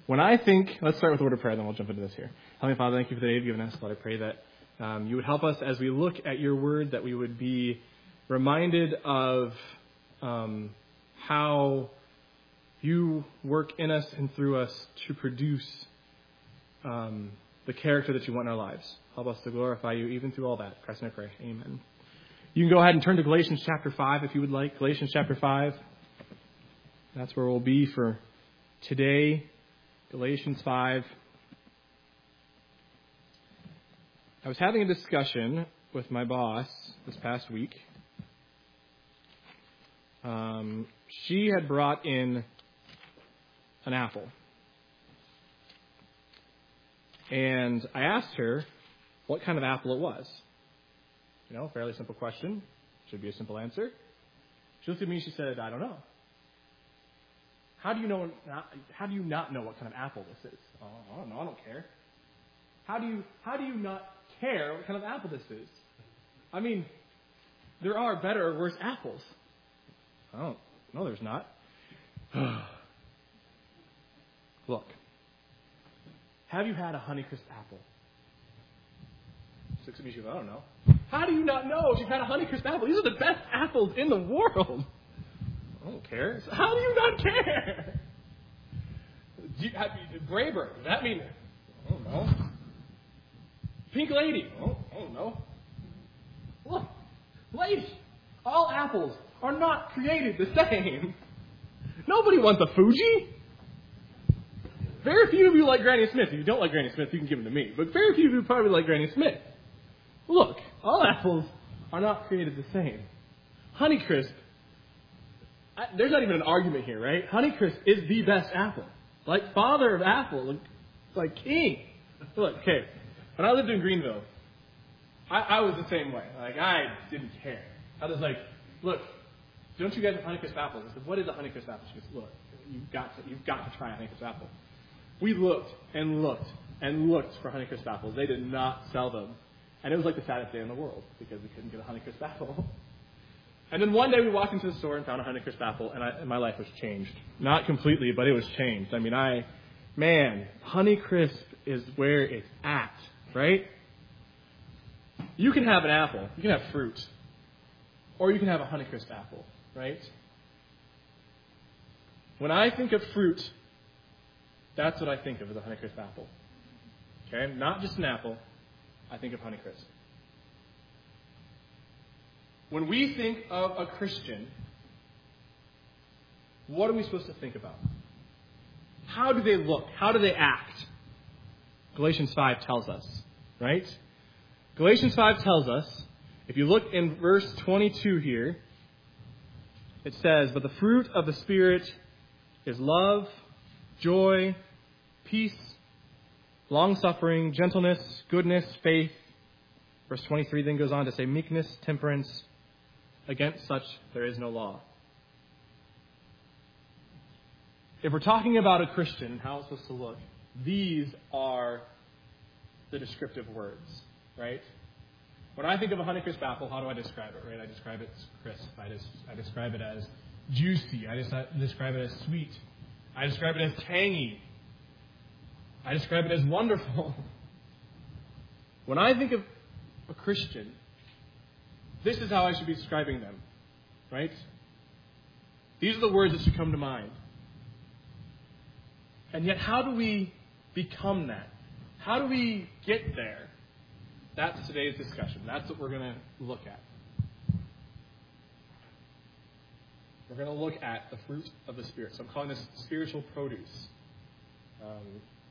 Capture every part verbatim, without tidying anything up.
When I think, let's start with the word of prayer, then we'll jump into this here. Heavenly Father, thank you for the day you've given us. Lord, I pray that um, you would help us as we look at your word, that we would be reminded of um, how you work in us and through us to produce um, the character that you want in our lives. Help us to glorify you even through all that. Christ, and I pray. Amen. You can go ahead and turn to Galatians chapter five if you would like. Galatians chapter five. That's where we'll be for today. Galatians five. I was having a discussion with my boss this past week. Um, she had brought in an apple. And I asked her what kind of apple it was. You know, fairly simple question. Should be a simple answer. She looked at me and she said, I don't know. How do you know? How do you not know what kind of apple this is? Oh, I don't know. I don't care. How do you? How do you not care what kind of apple this is? I mean, there are better or worse apples. I don't. No, there's not. Look. Have you had a Honeycrisp apple? She looks at me. She goes, I don't know. How do you not know if you've had a Honeycrisp apple? These are the best apples in the world. I don't care. So how do you not care? Do you, have, Grayburg, does that mean? I don't know. Pink Lady. Oh, I don't know. Look, lady, all apples are not created the same. Nobody wants a Fuji. Very few of you like Granny Smith. If you don't like Granny Smith, you can give them to me. But very few of you probably like Granny Smith. Look, all apples are not created the same. Honeycrisp. I, there's not even an argument here, right? Honeycrisp is the best apple. Like father of apple. Like, like king. Look, okay. When I lived in Greenville, I, I was the same way. Like, I didn't care. I was like, look, don't you guys have Honeycrisp apples? I said, what is a Honeycrisp apple? She goes, look, you've got to, you've got to try a Honeycrisp apple. We looked and looked and looked for Honeycrisp apples. They did not sell them. And it was like the saddest day in the world because we couldn't get a Honeycrisp apple. And then one day we walked into the store and found a Honeycrisp apple, and, I, and my life was changed. Not completely, but it was changed. I mean, I, man, Honeycrisp is where it's at, right? You can have an apple. You can have fruit. Or you can have a Honeycrisp apple, right? When I think of fruit, that's what I think of as a Honeycrisp apple. Okay? Not just an apple. I think of Honeycrisp. When we think of a Christian, what are we supposed to think about? How do they look? How do they act? Galatians five tells us, right? Galatians five tells us, if you look in verse twenty-two here, it says, but the fruit of the Spirit is love, joy, peace, long-suffering, gentleness, goodness, faith. Verse twenty-three then goes on to say meekness, temperance. Against such there is no law. If we're talking about a Christian, how it's supposed to look, these are the descriptive words, right? When I think of a Honeycrisp apple, how do I describe it, right? I describe it as crisp. I, just, I describe it as juicy. I just I describe it as sweet. I describe it as tangy. I describe it as wonderful. When I think of a Christian, this is how I should be describing them, right? These are the words that should come to mind. And yet, how do we become that? How do we get there? That's today's discussion. That's what we're going to look at. We're going to look at the fruit of the Spirit. So I'm calling this spiritual produce. Um,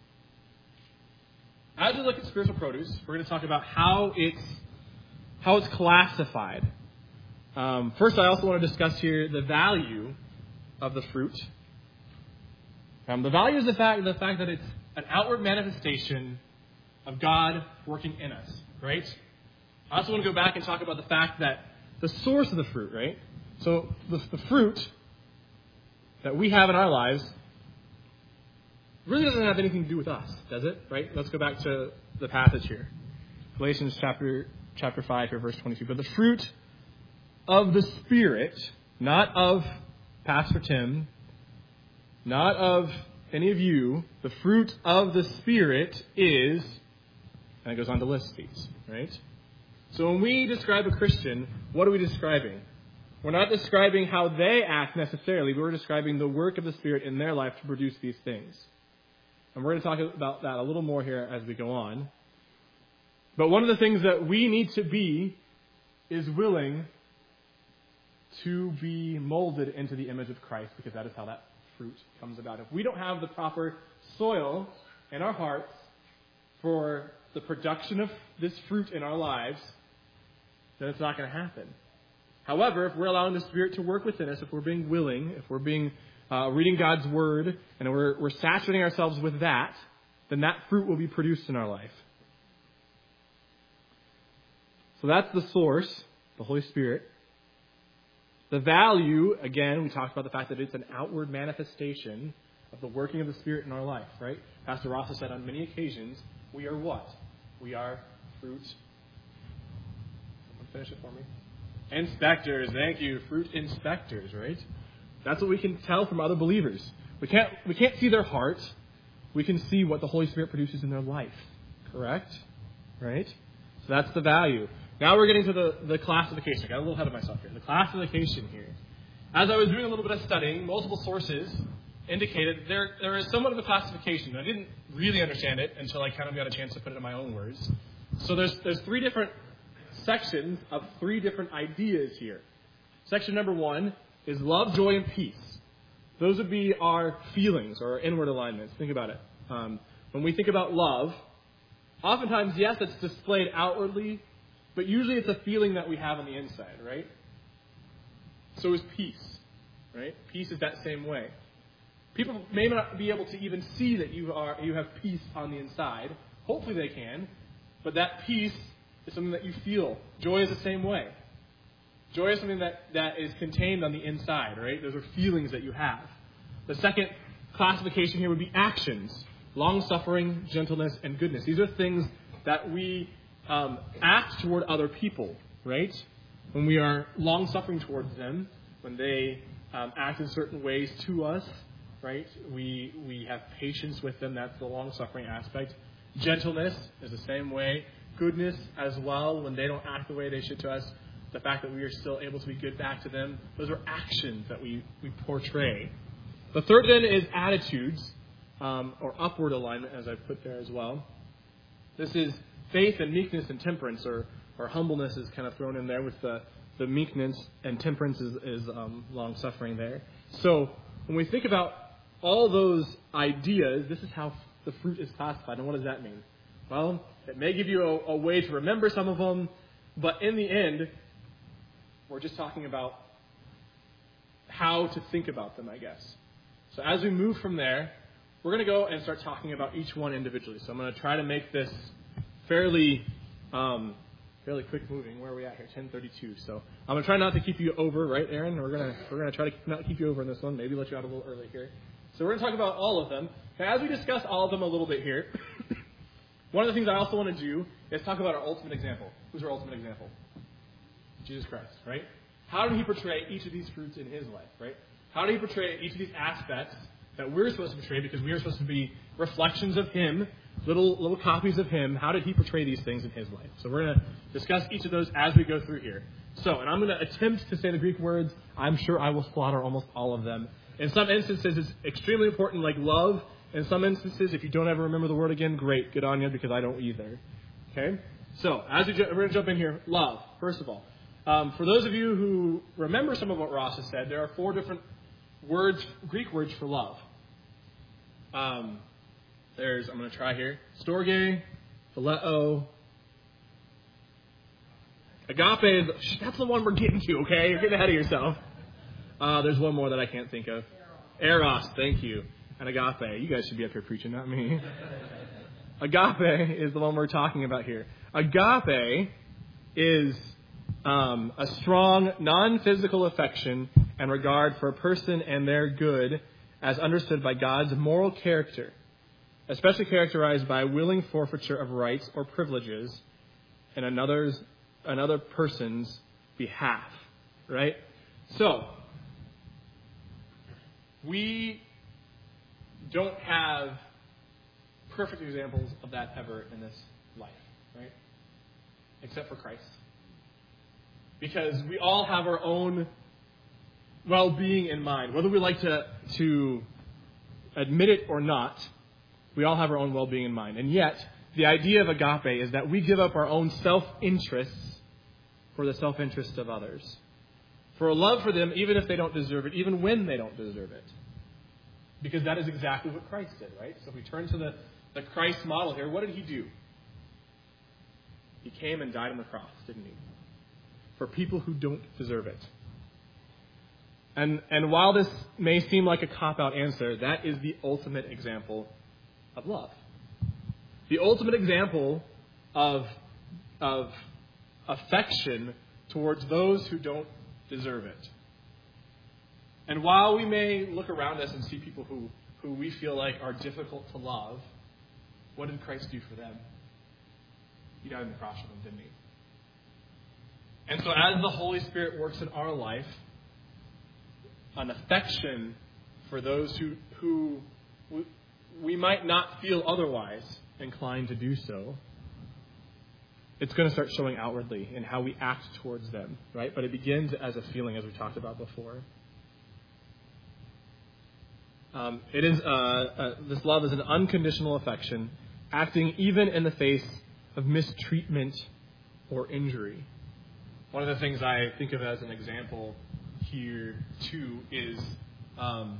as we look at spiritual produce, we're going to talk about how it's how it's classified. Um, first, I also want to discuss here the value of the fruit. Um, the value is the fact, the fact that it's an outward manifestation of God working in us, right? I also want to go back and talk about the fact that the source of the fruit, right? So the, the fruit that we have in our lives really doesn't have anything to do with us, does it? Right? Let's go back to the passage here. Galatians chapter chapter five, here, verse twenty-two. But the fruit of the Spirit, not of Pastor Tim, not of any of you, the fruit of the Spirit is, and it goes on to list these, right? So when we describe a Christian, what are we describing? We're not describing how they act necessarily, but we're describing the work of the Spirit in their life to produce these things. And we're going to talk about that a little more here as we go on. But one of the things that we need to be is willing to be molded into the image of Christ, because that is how that fruit comes about. If we don't have the proper soil in our hearts for the production of this fruit in our lives, then it's not going to happen. However, if we're allowing the Spirit to work within us, if we're being willing, if we're being uh, reading God's Word, and we're, we're saturating ourselves with that, then that fruit will be produced in our life. So that's the source, the Holy Spirit. The value, again, we talked about the fact that it's an outward manifestation of the working of the Spirit in our life, right? Pastor Ross has said on many occasions, we are what? We are fruit. Someone finish it for me. Inspectors, thank you. Fruit inspectors, right? That's what we can tell from other believers. We can't we can't see their heart. We can see what the Holy Spirit produces in their life. Correct? Right? So that's the value. Now we're getting to the, the classification. I got a little ahead of myself here. The classification here. As I was doing a little bit of studying, multiple sources indicated there there is somewhat of a classification. I didn't really understand it until I kind of got a chance to put it in my own words. So there's there's three different sections of three different ideas here. Section number one is love, joy, and peace. Those would be our feelings or our inward alignments. Think about it. Um, when we think about love, oftentimes, yes, it's displayed outwardly, but usually it's a feeling that we have on the inside, right? So is peace, right? Peace is that same way. People may not be able to even see that you are you have peace on the inside. Hopefully they can, but that peace is something that you feel. Joy is the same way. Joy is something that, that is contained on the inside, right? Those are feelings that you have. The second classification here would be actions. Long-suffering, gentleness, and goodness. These are things that we um, act toward other people, right? When we are long-suffering towards them, when they um, act in certain ways to us, right? We, we have patience with them. That's the long-suffering aspect. Gentleness is the same way. Goodness as well, when they don't act the way they should to us, the fact that we are still able to be good back to them, those are actions that we, we portray. The third then is attitudes, um, or upward alignment, as I've put there as well. This is faith and meekness and temperance, or, or humbleness is kind of thrown in there with the, the meekness, and temperance is, is um, long-suffering there. So when we think about all those ideas, this is how the fruit is classified. And what does that mean? Well, it may give you a, a way to remember some of them, but in the end, we're just talking about how to think about them, I guess. So as we move from there, we're going to go and start talking about each one individually. So I'm going to try to make this fairly um, fairly quick moving. Where are we at here? ten thirty-two. So I'm going to try not to keep you over, right, Aaron? We're going to we're going to try to not keep you over in this one. Maybe let you out a little early here. So we're going to talk about all of them. Now, as we discuss all of them a little bit here, one of the things I also want to do is talk about our ultimate example. Who's our ultimate example? Jesus Christ, right? How did he portray each of these fruits in his life, right? How did he portray each of these aspects that we're supposed to portray, because we are supposed to be reflections of him, little little copies of him. How did he portray these things in his life? So we're going to discuss each of those as we go through here. So, and I'm going to attempt to say the Greek words. I'm sure I will slaughter almost all of them. In some instances, it's extremely important, like love. In some instances, if you don't ever remember the word again, great, good on you, because I don't either. Okay? So, as we ju- we're going to jump in here, love, first of all. Um, for those of you who remember some of what Ross has said, there are four different words, Greek words for love. Um, there's, I'm going to try here, storge, phileo, agape is, that's the one we're getting to, okay? You're getting ahead of yourself. Uh, there's one more that I can't think of. Eros, thank you. And agape. You guys should be up here preaching, not me. Agape is the one we're talking about here. Agape is um, a strong, non-physical affection and regard for a person and their good as understood by God's moral character, especially characterized by willing forfeiture of rights or privileges in another's, another person's behalf. Right? So, we don't have perfect examples of that ever in this life, right? Except for Christ. Because we all have our own well-being in mind. Whether we like to, to admit it or not, we all have our own well-being in mind. And yet, the idea of agape is that we give up our own self-interests for the self-interest of others. For a love for them, even if they don't deserve it, even when they don't deserve it. Because that is exactly what Christ did, right? So if we turn to the, the Christ model here, what did he do? He came and died on the cross, didn't he? For people who don't deserve it. And and while this may seem like a cop-out answer, that is the ultimate example of love. The ultimate example of, of affection towards those who don't deserve it. And while we may look around us and see people who, who we feel like are difficult to love, what did Christ do for them? He died on the cross for them, didn't he? And so as the Holy Spirit works in our life, an affection for those who, who we, we might not feel otherwise inclined to do so, it's going to start showing outwardly in how we act towards them, right? But it begins as a feeling, as we talked about before. Um, it is uh, uh, this love is an unconditional affection, acting even in the face of mistreatment or injury. One of the things I think of as an example here, too, is um,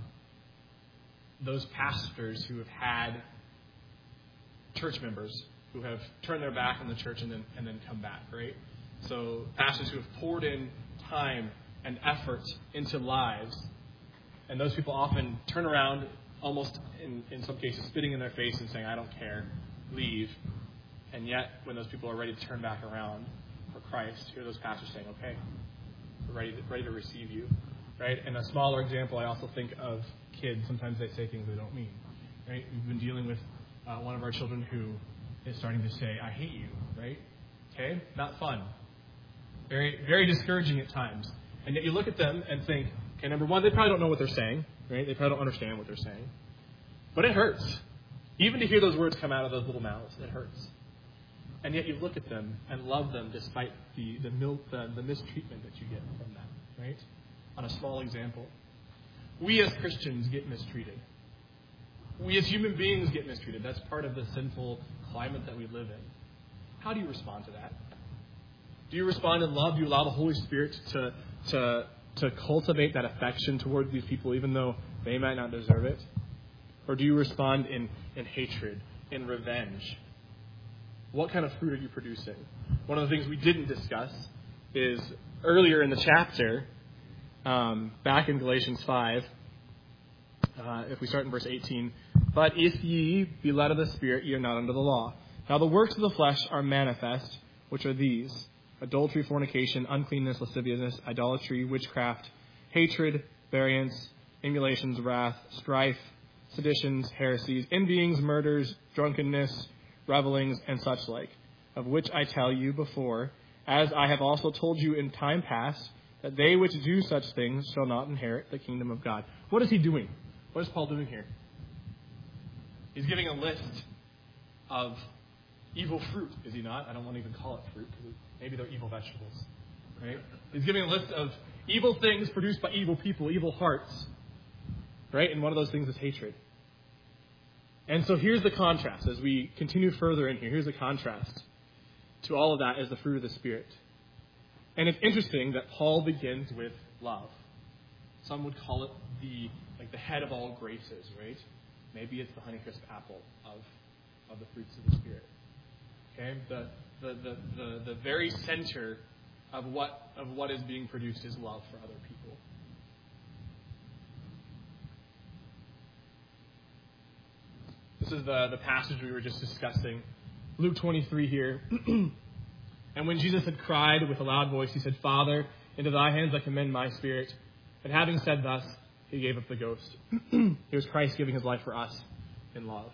those pastors who have had church members who have turned their back on the church and then and then come back, right? So pastors who have poured in time and effort into lives, and those people often turn around, almost in, in some cases spitting in their face and saying, I don't care, leave. And yet, when those people are ready to turn back around for Christ, hear those pastors saying, okay, we're ready to, ready to receive you, right? And a smaller example, I also think of kids. Sometimes they say things they don't mean, right? We've been dealing with uh, one of our children who is starting to say, I hate you, right? Okay? Not fun. Very, very discouraging at times. And yet you look at them and think, okay, number one, they probably don't know what they're saying, right? They probably don't understand what they're saying. But it hurts. Even to hear those words come out of those little mouths, it hurts. And yet you look at them and love them despite the the, mil- the the mistreatment that you get from them, right? On a small example. We as Christians get mistreated. We as human beings get mistreated. That's part of the sinful climate that we live in. How do you respond to that? Do you respond in love? Do you allow the Holy Spirit to to to cultivate that affection towards these people even though they might not deserve it? Or do you respond in, in hatred, in revenge? What kind of fruit are you producing? One of the things we didn't discuss is earlier in the chapter, um, back in Galatians five, uh, if we start in verse eighteen, but if ye be led of the Spirit, ye are not under the law. Now the works of the flesh are manifest, which are these: adultery, fornication, uncleanness, lasciviousness, idolatry, witchcraft, hatred, variance, emulations, wrath, strife, seditions, heresies, envyings, murders, drunkenness, revelings, and such like, of which I tell you before, as I have also told you in time past, that they which do such things shall not inherit the kingdom of God. What is he doing? What is Paul doing here? He's giving a list of evil fruit, is he not? I don't want to even call it fruit, because maybe they're evil vegetables, right? He's giving a list of evil things produced by evil people, evil hearts, right? And one of those things is hatred. And so here's the contrast. As we continue further in here, here's the contrast to all of that is the fruit of the Spirit. And it's interesting that Paul begins with love. Some would call it the like the head of all graces, right? Maybe it's the Honeycrisp apple of, of the fruits of the Spirit. Okay? The, the, the, the, the very center of what of what is being produced is love for other people. This is the, the passage we were just discussing. Luke twenty-three here. And when Jesus had cried with a loud voice, he said, Father, into thy hands I commend my spirit. And having said thus, he gave up the ghost. Here's Christ giving his life for us in love.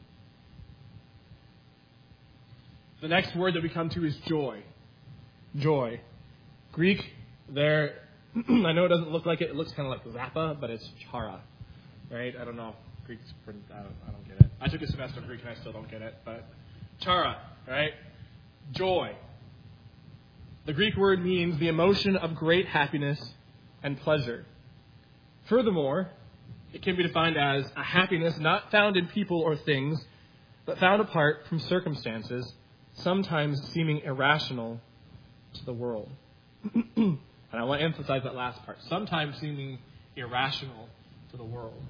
The next word that we come to is joy. Joy. Greek, there, I know it doesn't look like it. It looks kind of like zappa, but it's chara. Right? I don't know. Greek's pretty, I don't, I don't get it. I took a semester of Greek and I still don't get it. But chara, right? Joy. The Greek word means the emotion of great happiness and pleasure. Furthermore, it can be defined as a happiness not found in people or things, but found apart from circumstances, sometimes seeming irrational to the world. And I want to emphasize that last part. Sometimes seeming irrational to the world.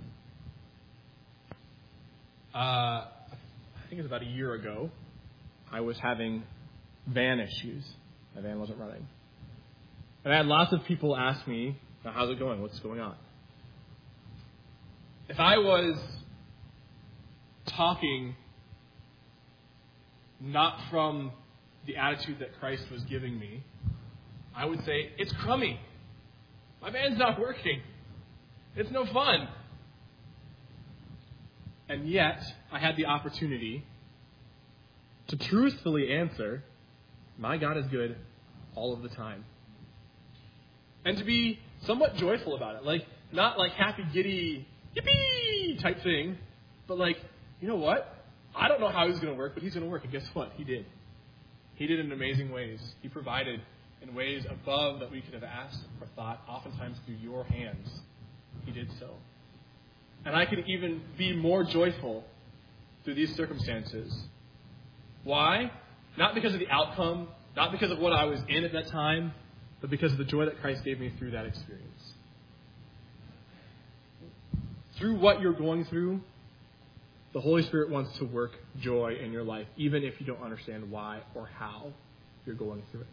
Uh, I think it was about a year ago, I was having van issues. My van wasn't running. And I had lots of people ask me, how's it going? What's going on? If I was talking not from the attitude that Christ was giving me, I would say, it's crummy. My van's not working. It's no fun. And yet, I had the opportunity to truthfully answer, my God is good all of the time. And to be somewhat joyful about it. Like, not like happy, giddy, yippee type thing, but like, you know what? I don't know how he's going to work, but he's going to work. And guess what? He did. He did in amazing ways. He provided in ways above that we could have asked or thought, oftentimes through your hands. He did so. And I could even be more joyful through these circumstances. Why? Not because of the outcome, not because of what I was in at that time, but because of the joy that Christ gave me through that experience. Through what you're going through, the Holy Spirit wants to work joy in your life, even if you don't understand why or how you're going through it.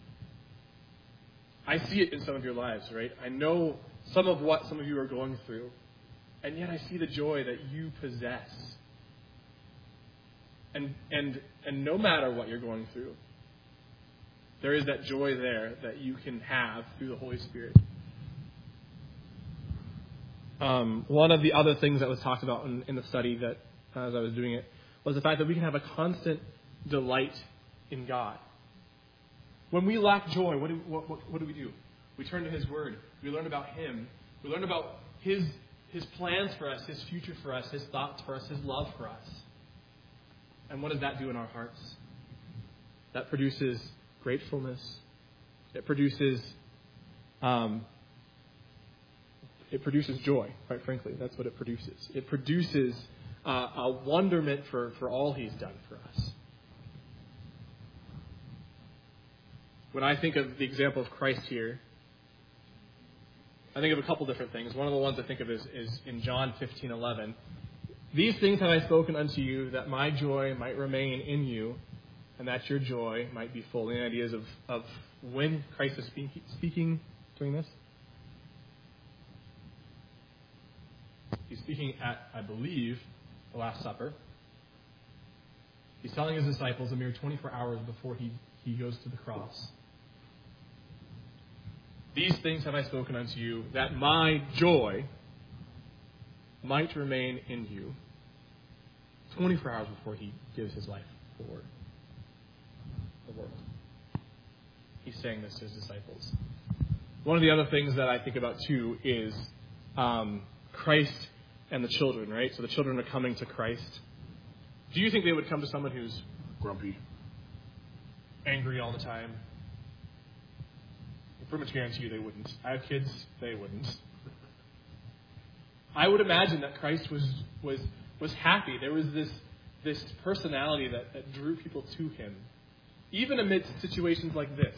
I see it in some of your lives, right? I know some of what some of you are going through, and yet I see the joy that you possess. And and and no matter what you're going through, there is that joy there that you can have through the Holy Spirit. Um, one of the other things that was talked about in, in the study that uh, as I was doing it was the fact that we can have a constant delight in God. When we lack joy, what do, what, what, what do we do? We turn to His Word. We learn about Him. We learn about His His plans for us, His future for us, His thoughts for us, His love for us. And what does that do in our hearts? That produces gratefulness. It produces, um, it produces joy. Quite frankly, that's what it produces. It produces uh, a wonderment for, for all He's done for us. When I think of the example of Christ here, I think of a couple different things. One of the ones I think of is, is in John fifteen eleven. These things have I spoken unto you, that my joy might remain in you, and that your joy might be full. Any ideas of, of when Christ is speak, speaking during this? He's speaking at, I believe, the Last Supper. He's telling His disciples a mere twenty-four hours before he, he goes to the cross. These things have I spoken unto you, that my joy might remain in you. twenty-four hours before He gives His life for the world. He's saying this to His disciples. One of the other things that I think about too is um, Christ and the children, right? So the children are coming to Christ. Do you think they would come to someone who's grumpy, angry all the time? I pretty much guarantee you they wouldn't. I have kids, they wouldn't. I would imagine that Christ was was was happy. There was this this personality that, that drew people to Him, even amidst situations like this.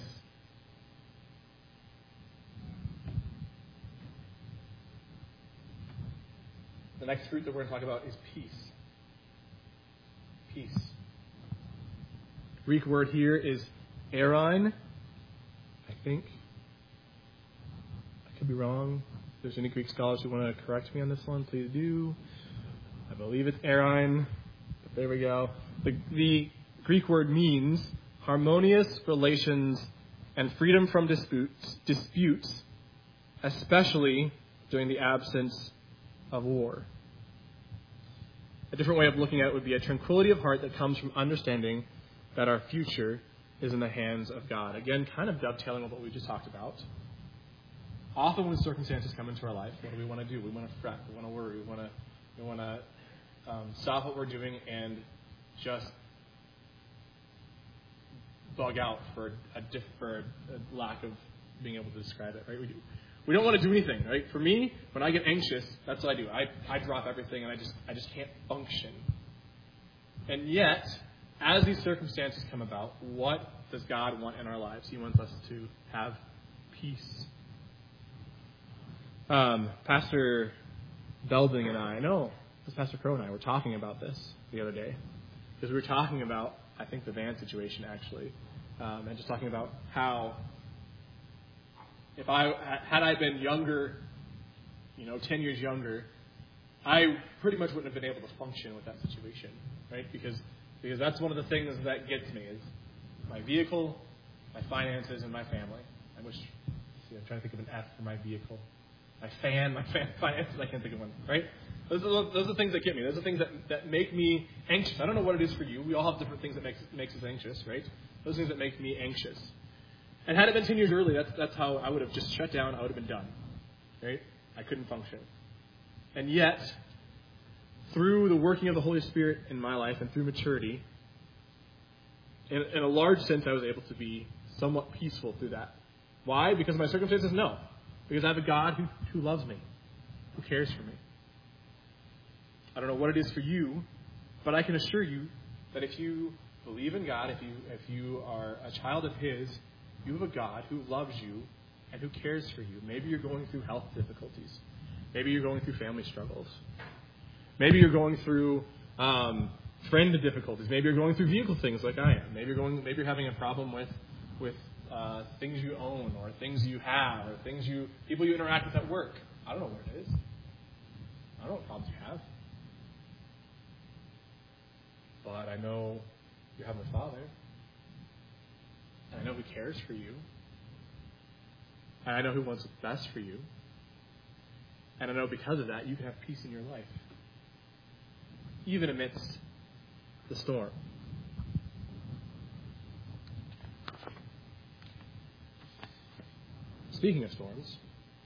The next fruit that we're going to talk about is peace. Peace. Greek word here is eirene, I think. I could be wrong. If there's any Greek scholars who want to correct me on this one, please do. I believe it's eirene. But there we go. The, the Greek word means harmonious relations and freedom from disputes, disputes, especially during the absence of war. A different way of looking at it would be a tranquility of heart that comes from understanding that our future is in the hands of God. Again, kind of dovetailing with what we just talked about. Often when circumstances come into our life, what do we want to do? We want to fret. We want to worry. We want to We want to um, stop what we're doing and just bug out for a, diff- for a lack of being able to describe it, right? We, do, we don't want to do anything, right? For me, when I get anxious, that's what I do. I, I drop everything and I just I just can't function. And yet, as these circumstances come about, what does God want in our lives? He wants us to have peace. Um, Pastor Belding and I, no, it was Pastor Crow and I were talking about this the other day. Because we were talking about, I think, the van situation, actually. Um, and just talking about how if I had I been younger, you know, ten years younger, I pretty much wouldn't have been able to function with that situation, right? Because because that's one of the things that gets me is my vehicle, my finances, and my family. I wish, see, I'm trying to think of an F for my vehicle. My fan, my fan, finances, I can't think of one, right? Those are, those are the things that get me. Those are the things that, that make me anxious. I don't know what it is for you. We all have different things that makes, makes us anxious, right? Those things that make me anxious. And had it been ten years early, that's, that's how I would have just shut down. I would have been done, right? I couldn't function. And yet, through the working of the Holy Spirit in my life and through maturity, in, in a large sense, I was able to be somewhat peaceful through that. Why? Because of my circumstances? No. Because I have a God who, who loves me, who cares for me. I don't know what it is for you, but I can assure you that if you believe in God, if you if you are a child of His, you have a God who loves you and who cares for you. Maybe you're going through health difficulties. Maybe you're going through family struggles. Maybe you're going through um, friend difficulties. Maybe you're going through vehicle things like I am. Maybe you're going. Maybe you're having a problem with with uh, things you own or things you have or things you people you interact with at work. I don't know what it is. I don't know what problems you have. But I know you have a Father. And I know He cares for you. And I know He wants what's best for you. And I know because of that, you can have peace in your life. Even amidst the storm. Speaking of storms,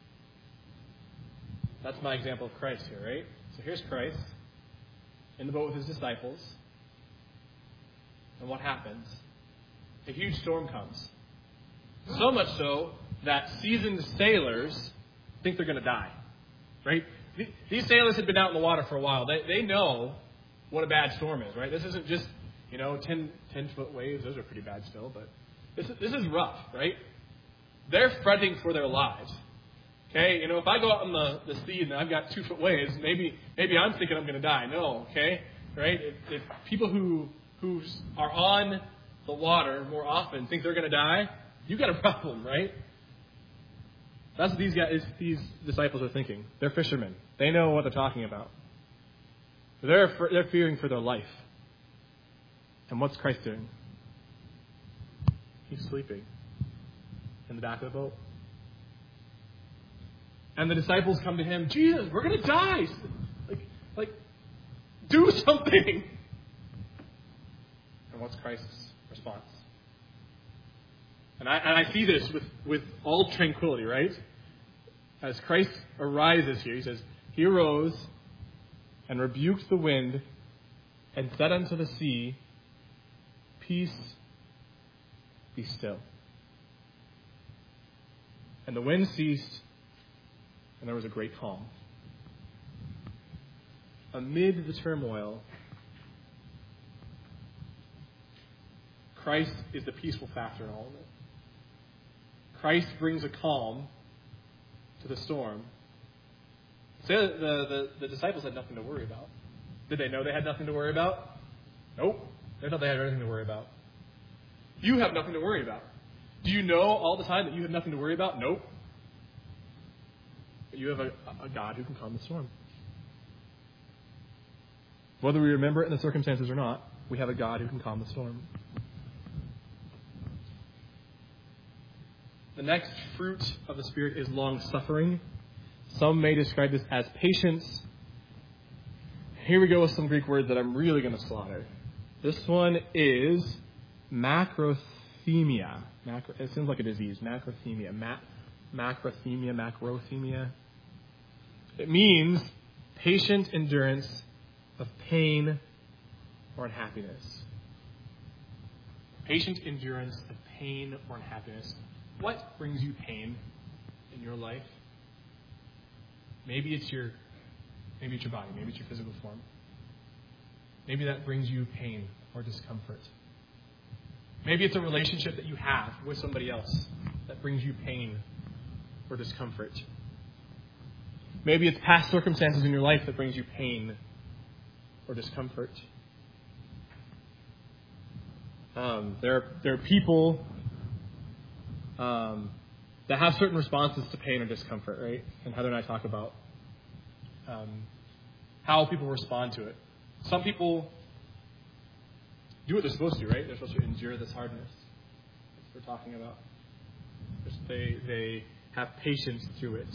that's my example of Christ here, right? So here's Christ in the boat with His disciples. And what happens? A huge storm comes. So much so that seasoned sailors think they're going to die. Right? These sailors had been out in the water for a while. They they know what a bad storm is, right? This isn't just, you know, ten, ten-foot waves. Those are pretty bad still, but this is, this is rough, right? They're fretting for their lives. Okay? You know, if I go out in the, the sea and I've got two-foot waves, maybe maybe I'm thinking I'm going to die. No, okay? Right? If, if people who... who are on the water more often think they're going to die, you got a problem, right? That's what these guys, these disciples are thinking. They're fishermen. They know what they're talking about. They're they're fearing for their life. And what's Christ doing? He's sleeping in the back of the boat. And the disciples come to Him, Jesus, we're going to die. Like, like, do something. And what's Christ's response? And I, and I see this with, with all tranquility, right? As Christ arises here, He says, He arose and rebuked the wind and said unto the sea, Peace, be still. And the wind ceased, and there was a great calm. Amid the turmoil, Christ is the peaceful factor in all of it. Christ brings a calm to the storm. So the, the, the disciples had nothing to worry about. Did they know they had nothing to worry about? Nope. They thought they had everything to worry about. You have nothing to worry about. Do you know all the time that you have nothing to worry about? Nope. But you have a, a God who can calm the storm. Whether we remember it in the circumstances or not, we have a God who can calm the storm. The next fruit of the Spirit is long-suffering. Some may describe this as patience. Here we go with some Greek words that I'm really going to slaughter. This one is macrothemia. Macro, it seems like a disease. Macrothemia. Ma- macrothemia, macrothemia. It means patient endurance of pain or unhappiness. Patient endurance of pain or unhappiness. What brings you pain in your life? Maybe it's your maybe it's your body, maybe it's your physical form. Maybe that brings you pain or discomfort. Maybe it's a relationship that you have with somebody else that brings you pain or discomfort. Maybe it's past circumstances in your life that brings you pain or discomfort. Um, there, there are people um, that have certain responses to pain or discomfort, right? And Heather and I talk about um, how people respond to it. Some people do what they're supposed to, right? They're supposed to endure this hardness. That's what we're talking about. They, they have patience through it.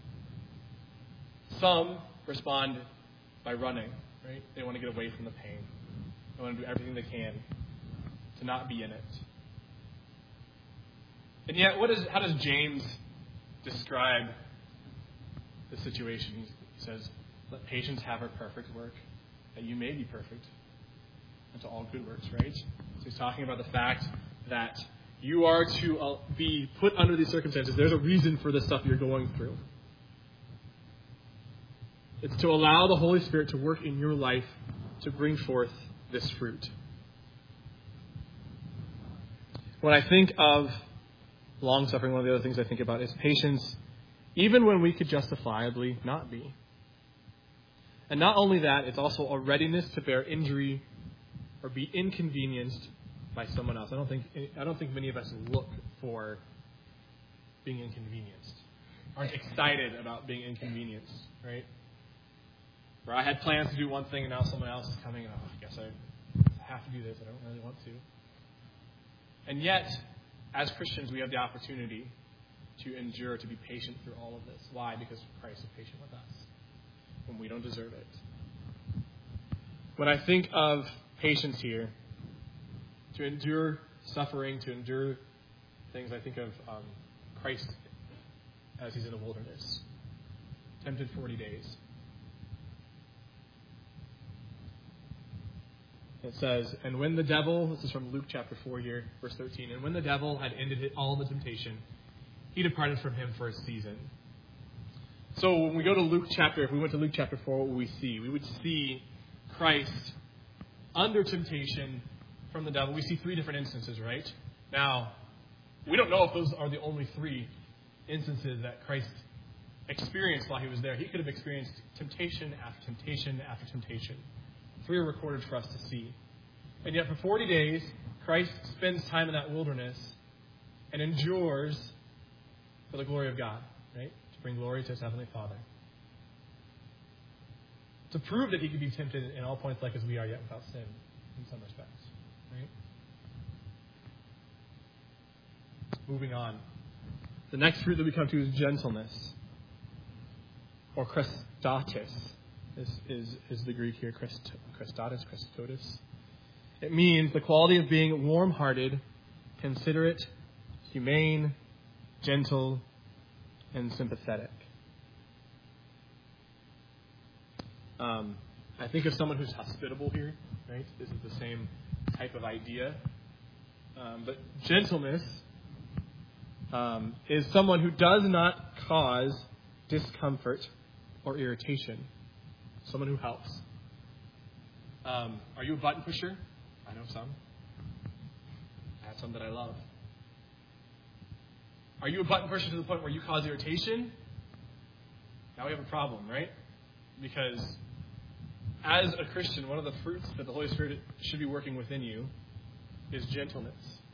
Some respond by running, right? They want to get away from the pain. They want to do everything they can to not be in it. And yet, what is, how does James describe the situation? He says, let patience have her perfect work, that you may be perfect unto all good works, right? So he's talking about the fact that you are to uh, be put under these circumstances. There's a reason for the stuff you're going through. It's to allow the Holy Spirit to work in your life to bring forth this fruit. When I think of long-suffering, one of the other things I think about is patience, even when we could justifiably not be. And not only that, it's also a readiness to bear injury or be inconvenienced by someone else. I don't think I don't think many of us look for being inconvenienced, aren't excited about being inconvenienced, right? Where I had plans to do one thing and now someone else is coming and oh, I guess I have to do this. I don't really want to. And yet, as Christians, we have the opportunity to endure, to be patient through all of this. Why? Because Christ is patient with us when we don't deserve it. When I think of patience here, to endure suffering, to endure things, I think of um, Christ as he's in the wilderness, tempted forty days. It says, and when the devil, this is from Luke chapter four here, verse thirteen, and when the devil had ended all the temptation, he departed from him for a season. So when we go to Luke chapter, if we went to Luke chapter four, what would we see? We would see Christ under temptation from the devil. We see three different instances, right? Now, we don't know if those are the only three instances that Christ experienced while he was there. He could have experienced temptation after temptation after temptation. Three are recorded for us to see. And yet for forty days, Christ spends time in that wilderness and endures for the glory of God, right? To bring glory to his heavenly Father. To prove that he could be tempted in all points like as we are, yet without sin in some respects, right? Moving on. The next fruit that we come to is gentleness, or Christotis. Is, is, is the Greek here, Christ, Christotis, Christotis. It means the quality of being warm-hearted, considerate, humane, gentle, and sympathetic. Um, I think of someone who's hospitable here, right? This is the same type of idea. Um, but gentleness um, is someone who does not cause discomfort or irritation. Someone who helps. Um, are you a button pusher? I know some. I have some that I love. Are you a button pusher to the point where you cause irritation? Now we have a problem, right? Because as a Christian, one of the fruits that the Holy Spirit should be working within you is gentleness.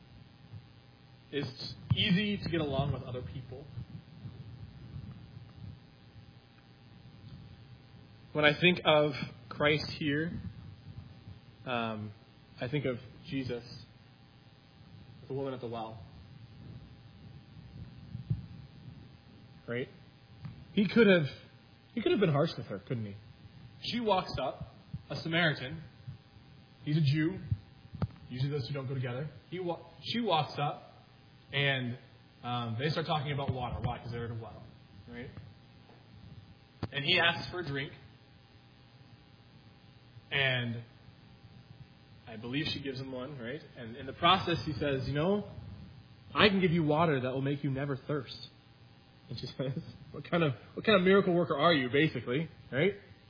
It's easy to get along with other people. When I think of Christ here, um, I think of Jesus, the woman at the well. Right? He could have he could have been harsh with her, couldn't he? She walks up, a Samaritan. He's a Jew. Usually those two don't go together. He wa- she walks up, and um, they start talking about water. Why? Because they're at a well. Right? And he asks for a drink. And I believe she gives him one, right? And in the process, he says, you know, I can give you water that will make you never thirst. And she says, what kind of what kind of miracle worker are you, basically, right?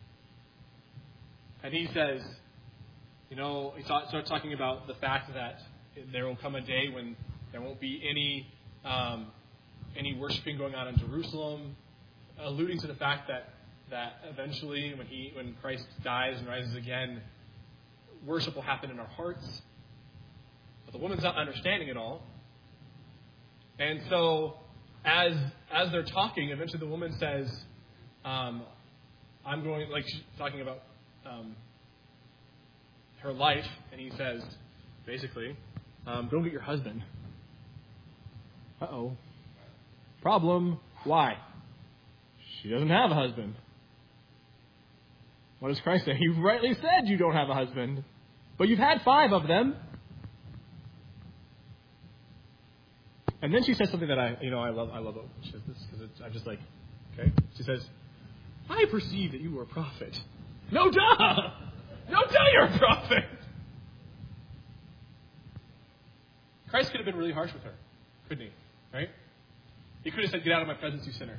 And he says, you know, he starts talking about the fact that there will come a day when there won't be any um, any worshiping going on in Jerusalem, alluding to the fact that that eventually, when he when Christ dies and rises again, worship will happen in our hearts. But the woman's not understanding it all, and so as as they're talking, eventually the woman says, um, "I'm going," like she's talking about um, her life, and he says, basically, um, "Go get your husband." Uh oh. Problem. Why? She doesn't have a husband. What does Christ say? You've rightly said you don't have a husband, but you've had five of them. And then she says something that I, you know, I love. I love it. She says this because I'm just like, okay. She says, "I perceive that you are a prophet." No duh. No duh, you're a prophet. Christ could have been really harsh with her, couldn't he? Right? He could have said, "Get out of my presence, you sinner."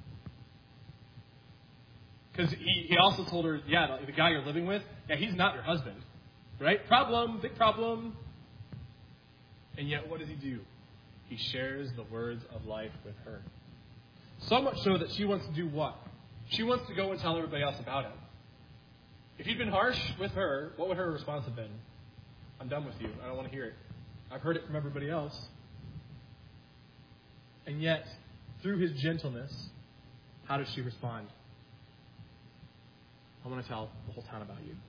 Because he, he also told her, yeah, the, the guy you're living with, yeah, he's not your husband. Right? Problem, big problem. And yet, what does he do? He shares the words of life with her. So much so that she wants to do what? She wants to go and tell everybody else about him. If he'd been harsh with her, what would her response have been? I'm done with you. I don't want to hear it. I've heard it from everybody else. And yet, through his gentleness, how does she respond? I want to tell the whole town about you.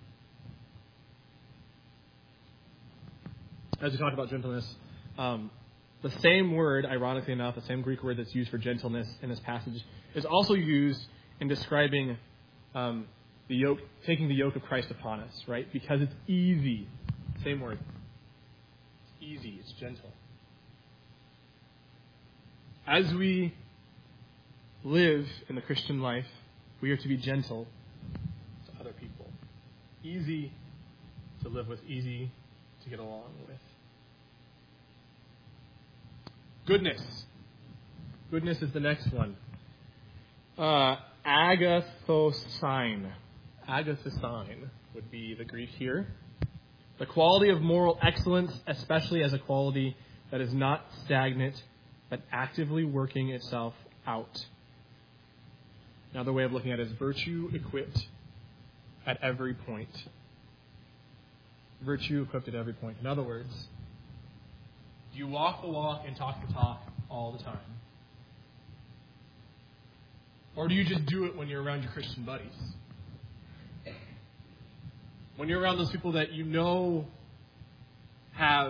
As we talk about gentleness, um, the same word, ironically enough, the same Greek word that's used for gentleness in this passage is also used in describing um, the yoke, taking the yoke of Christ upon us, right? Because it's easy. Same word. It's easy. It's gentle. As we live in the Christian life, we are to be gentle to other people. Easy to live with, easy to get along with. Goodness. Goodness is the next one. Uh, agathosine. Agathosine would be the Greek here. The quality of moral excellence, especially as a quality that is not stagnant, but actively working itself out. Another way of looking at it is virtue equipped at every point. Virtue equipped at every point. In other words, do you walk the walk and talk the talk all the time? Or do you just do it when you're around your Christian buddies? When you're around those people that you know have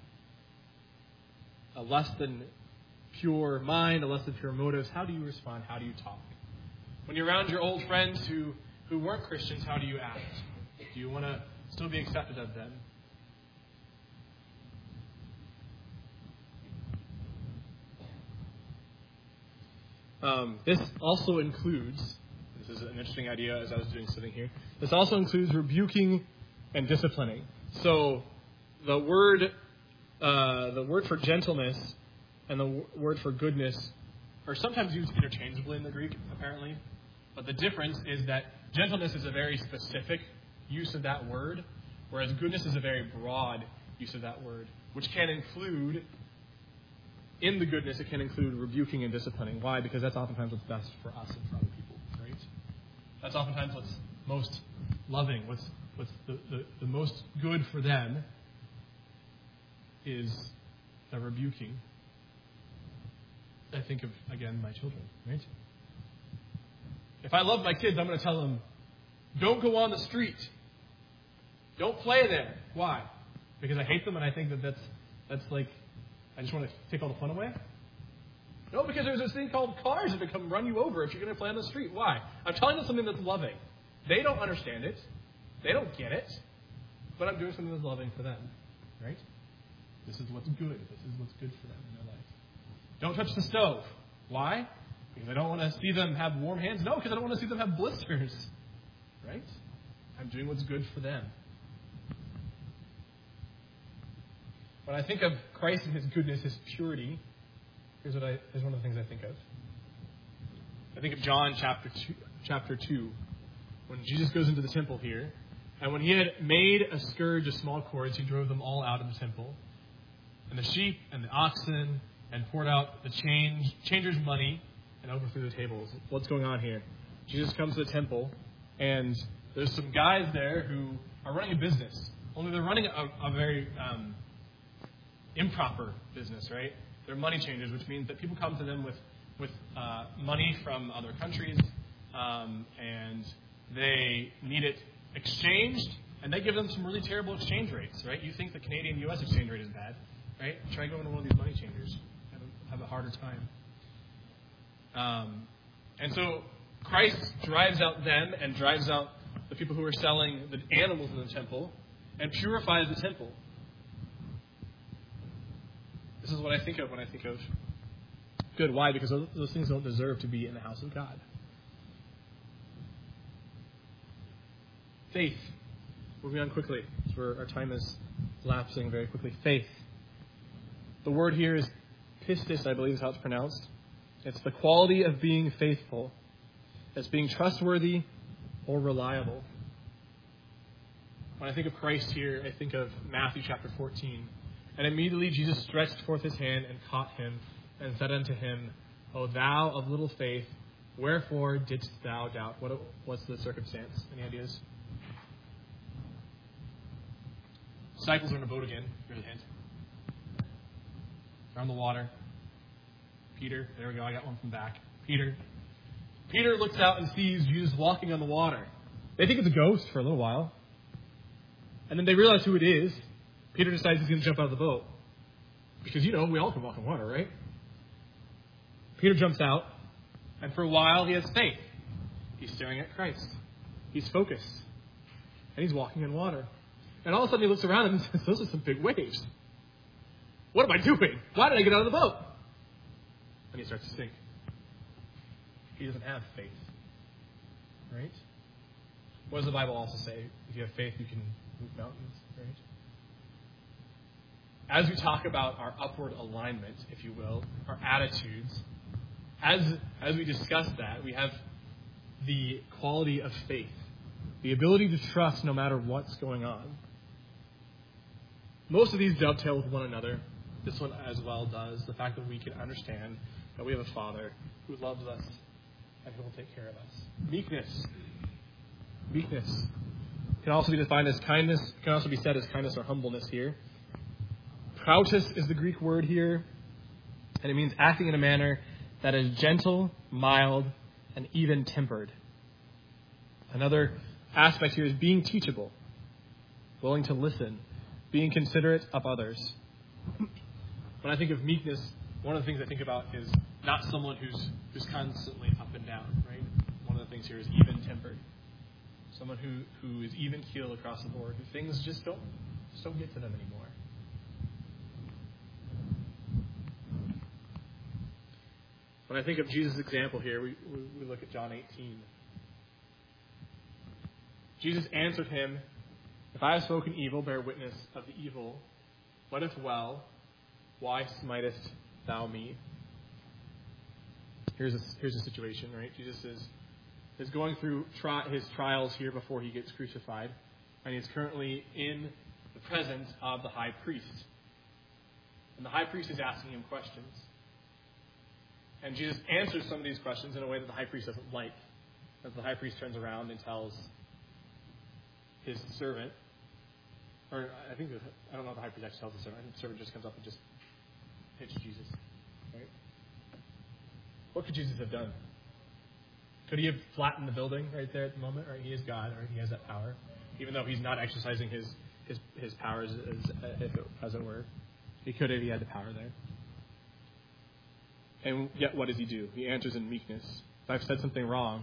a less than pure mind, a less than pure motives, how do you respond? How do you talk? When you're around your old friends who, who weren't Christians, how do you act? Do you want to still be accepted of them? Um, this also includes, this is an interesting idea as I was doing sitting here, this also includes rebuking and disciplining. So the word, uh, the word for gentleness and the w- word for goodness are sometimes used interchangeably in the Greek, apparently. But the difference is that gentleness is a very specific use of that word, whereas goodness is a very broad use of that word, which can include, in the goodness, it can include rebuking and disciplining. Why? Because that's oftentimes what's best for us and for other people, right? That's oftentimes what's most loving, what's what's the, the, the most good for them is the rebuking. I think of, again, my children, right? If I love my kids, I'm going to tell them, don't go on the street. Don't play there. Why? Because I hate them and I think that that's, that's like, I just want to take all the fun away? No, because there's this thing called cars that come run you over if you're going to play on the street. Why? I'm telling them something that's loving. They don't understand it. They don't get it. But I'm doing something that's loving for them. Right? This is what's good. This is what's good for them in their life. Don't touch the stove. Why? Because I don't want to see them have warm hands? No, because I don't want to see them have blisters. Right? I'm doing what's good for them. When I think of Christ and his goodness, his purity, here's what I here's one of the things I think of. I think of John chapter two, chapter two, when Jesus goes into the temple here, and when he had made a scourge of small cords, he drove them all out of the temple, and the sheep and the oxen, and poured out the change changers' money, and overthrew the tables. What's going on here? Jesus comes to the temple, and there's some guys there who are running a business. Only they're running a, a very um, improper business, right? They're money changers, which means that people come to them with with uh, money from other countries, um, and they need it exchanged, and they give them some really terrible exchange rates, right? You think the Canadian U S exchange rate is bad, right? Try going to one of these money changers. Have a, have a harder time. Um, and so Christ drives out them and drives out the people who are selling the animals in the temple and purifies the temple. This is what I think of when I think of good. Why? Because those, those things don't deserve to be in the house of God. Faith. Moving on quickly, because our time is lapsing very quickly. Faith. The word here is pistis, I believe is how it's pronounced. It's the quality of being faithful. It's being trustworthy or reliable. When I think of Christ here, I think of Matthew chapter fourteen. And immediately Jesus stretched forth his hand and caught him and said unto him, O thou of little faith, wherefore didst thou doubt? What, what's the circumstance? Any ideas? Disciples are in a boat again. Here's a hint. They're on the water. Peter, there we go. I got one from back. Peter. Peter looks out and sees Jesus walking on the water. They think it's a ghost for a little while. And then they realize who it is. Peter decides he's going to jump out of the boat. Because, you know, we all can walk on water, right? Peter jumps out. And for a while, he has faith. He's staring at Christ. He's focused. And he's walking on water. And all of a sudden, he looks around and says, those are some big waves. What am I doing? Why did I get out of the boat? And he starts to sink. He doesn't have faith. Right? What does the Bible also say? If you have faith, you can move mountains. Right? As we talk about our upward alignment, if you will, our attitudes, as, as we discuss that, we have the quality of faith, the ability to trust no matter what's going on. Most of these dovetail with one another. This one as well does. The fact that we can understand that we have a Father who loves us and who will take care of us. Meekness. Meekness can also be defined as kindness. It can also be said as kindness or humbleness here. Prautus is the Greek word here, and it means acting in a manner that is gentle, mild, and even-tempered. Another aspect here is being teachable, willing to listen, being considerate of others. When I think of meekness, one of the things I think about is not someone who's who's constantly up and down, right? One of the things here is even-tempered. Someone who, who is even-keeled across the board, who things just don't, just don't get to them anymore. When I think of Jesus' example here, we, we, we look at John eighteen. Jesus answered him, If I have spoken evil, bear witness of the evil. But if well, why smitest thou me? Here's a, here's a situation, right? Jesus is, is going through tri- his trials here before he gets crucified. And he's currently in the presence of the high priest. And the high priest is asking him questions. And Jesus answers some of these questions in a way that the high priest doesn't like. As the high priest turns around and tells his servant, or I think, I don't know if the high priest actually tells the servant. I think the servant just comes up and just hits Jesus. Right? What could Jesus have done? Could he have flattened the building right there at the moment? Right? He is God, right? He has that power. Even though he's not exercising his, his, his powers, as, as, as it were. He could have, he had the power there. And yet, what does he do? He answers in meekness. If I've said something wrong,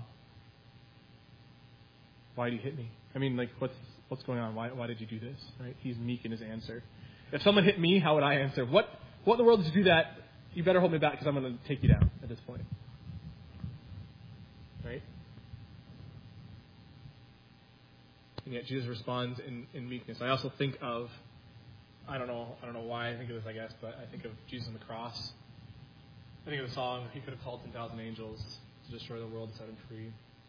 why did you hit me? I mean, like, what's what's going on? Why why did you do this? Right? He's meek in his answer. If someone hit me, how would I answer? What what in the world did you do that? You better hold me back because I'm going to take you down at this point. Right? And yet Jesus responds in, in meekness. I also think of, I don't know, I don't know why I think of this, I guess, but I think of Jesus on the cross. I think of the song, he could have called ten thousand angels to destroy the world and set him free.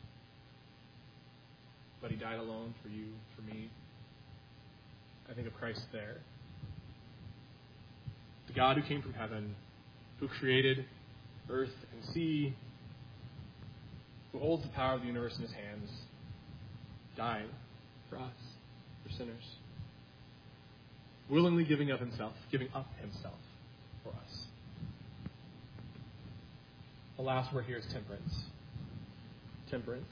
But he died alone for you, for me. I think of Christ there. The God who came from heaven, who created earth and sea, who holds the power of the universe in his hands, died for us, for sinners. Willingly giving up himself, giving up himself for us. The last word here is temperance. Temperance.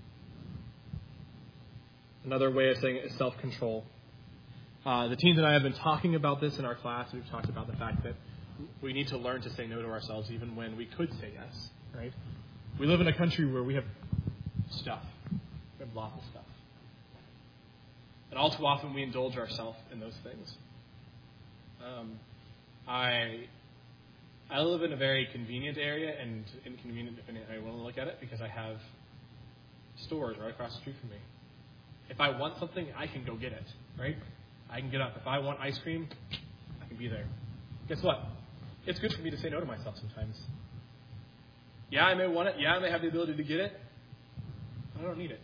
Another way of saying it is self-control. Uh, the teens and I have been talking about this in our class. We've talked about the fact that we need to learn to say no to ourselves even when we could say yes, right? We live in a country where we have stuff. We have lots of stuff. And all too often we indulge ourselves in those things. Um, I I live in a very convenient area and inconvenient depending on how you want to look at it because I have stores right across the street from me. If I want something, I can go get it, right? I can get up. If I want ice cream, I can be there. Guess what? It's good for me to say no to myself sometimes. Yeah, I may want it. Yeah, I may have the ability to get it. But I don't need it.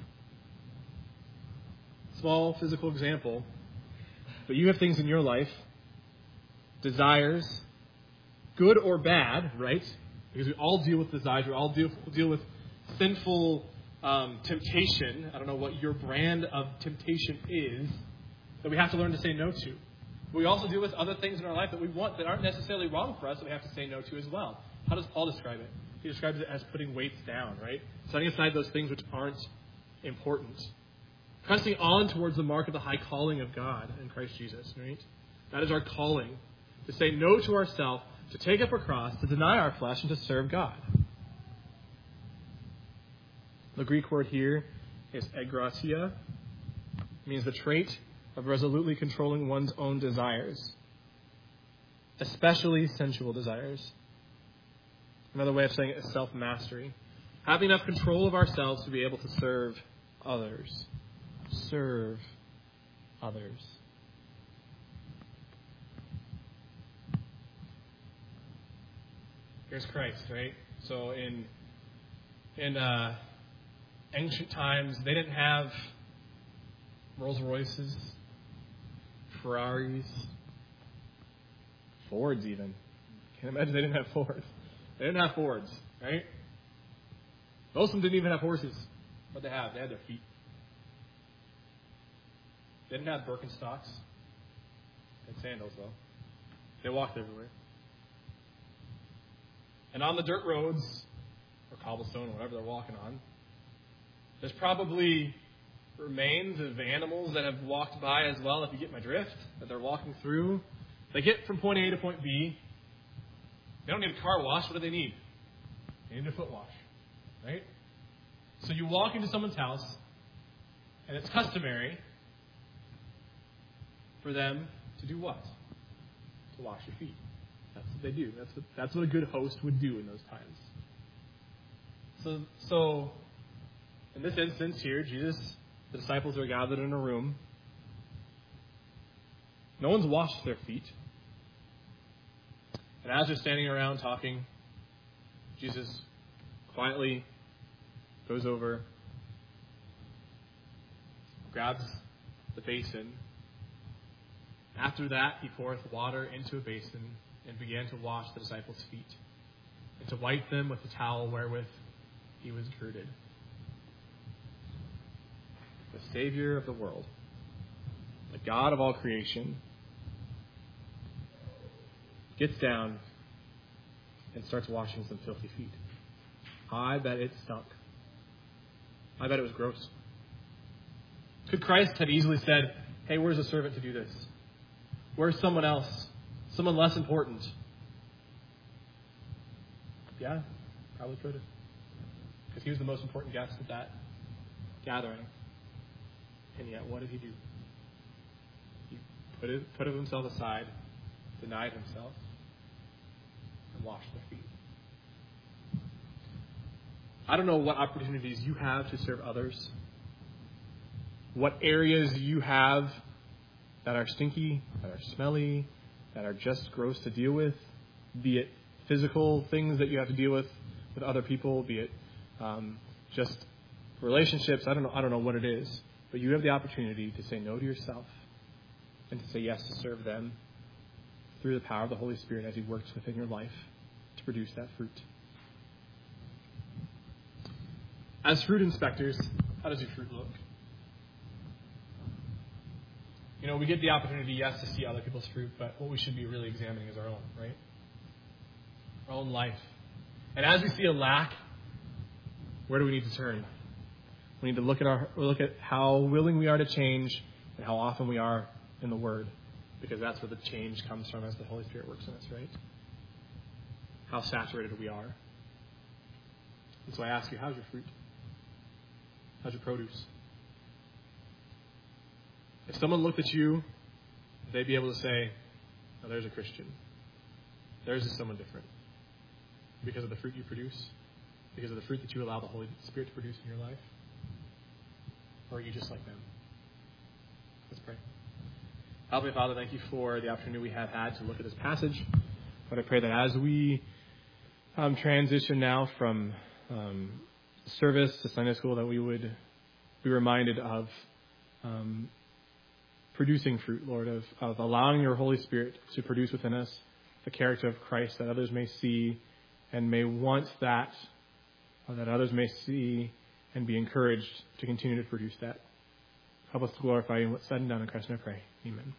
Small physical example. But you have things in your life, desires, good or bad, right? Because we all deal with desires. We all deal, deal with sinful um, temptation. I don't know what your brand of temptation is that we have to learn to say no to. We also deal with other things in our life that we want that aren't necessarily wrong for us that we have to say no to as well. How does Paul describe it? He describes it as putting weights down, right? Setting aside those things which aren't important. Pressing on towards the mark of the high calling of God in Christ Jesus, right? That is our calling. To say no to ourselves, to take up our cross, to deny our flesh, and to serve God. The Greek word here is egratia. It means the trait of resolutely controlling one's own desires, especially sensual desires. Another way of saying it is self-mastery. Having enough control of ourselves to be able to serve others. Serve others. Here's Christ, right? So in in uh, ancient times, they didn't have Rolls Royces, Ferraris, Fords even. Can't imagine they didn't have Fords. They didn't have Fords, right? Most of them didn't even have horses. What they have? They had their feet. They didn't have Birkenstocks. They had sandals, though. They walked everywhere. And on the dirt roads, or cobblestone, or whatever they're walking on, there's probably remains of animals that have walked by as well, if you get my drift, that they're walking through. They get from point A to point B. They don't need a car wash. What do they need? They need a foot wash, right? So you walk into someone's house, and it's customary for them to do what? To wash your feet. That's what they do. That's what, that's what a good host would do in those times. So, so in this instance here, Jesus, the disciples are gathered in a room. No one's washed their feet. And as they're standing around talking, Jesus quietly goes over, grabs the basin. After that, he poureth water into a basin and began to wash the disciples' feet and to wipe them with the towel wherewith he was girded. The Savior of the world, the God of all creation, gets down and starts washing some filthy feet. I bet it stunk. I bet it was gross. Could Christ have easily said, hey, where's a servant to do this? Where's someone else? Someone less important? Yeah, probably could have. Because he was the most important guest at that gathering. And yet, what did he do? He put, it, put himself aside, denied himself, and washed their feet. I don't know what opportunities you have to serve others. what areas you have that are stinky, that are smelly, that are just gross to deal with, be it physical things that you have to deal with with other people, be it um, just relationships. I don't know. I don't know what it is, but you have the opportunity to say no to yourself and to say yes to serve them through the power of the Holy Spirit as He works within your life to produce that fruit. As fruit inspectors, how does your fruit look? You know, we get the opportunity, yes, to see other people's fruit, but what we should be really examining is our own, right? Our own life. And as we see a lack, where do we need to turn? We need to look at our look at how willing we are to change and how often we are in the Word, because that's where the change comes from as the Holy Spirit works in us, right? How saturated we are. And so I ask you, how's your fruit? How's your produce? If someone looked at you, they'd be able to say, oh, there's a Christian. There's someone different. Because of the fruit you produce? Because of the fruit that you allow the Holy Spirit to produce in your life? Or are you just like them? Let's pray. Heavenly Father, thank you for the opportunity we have had to look at this passage. But I pray that as we um, transition now from um, service to Sunday school, that we would be reminded of um, producing fruit, Lord, of, of allowing your Holy Spirit to produce within us the character of Christ, that others may see and may want that, or that others may see and be encouraged to continue to produce that. Help us to glorify you in what's said and done in Christ, and I pray. Amen.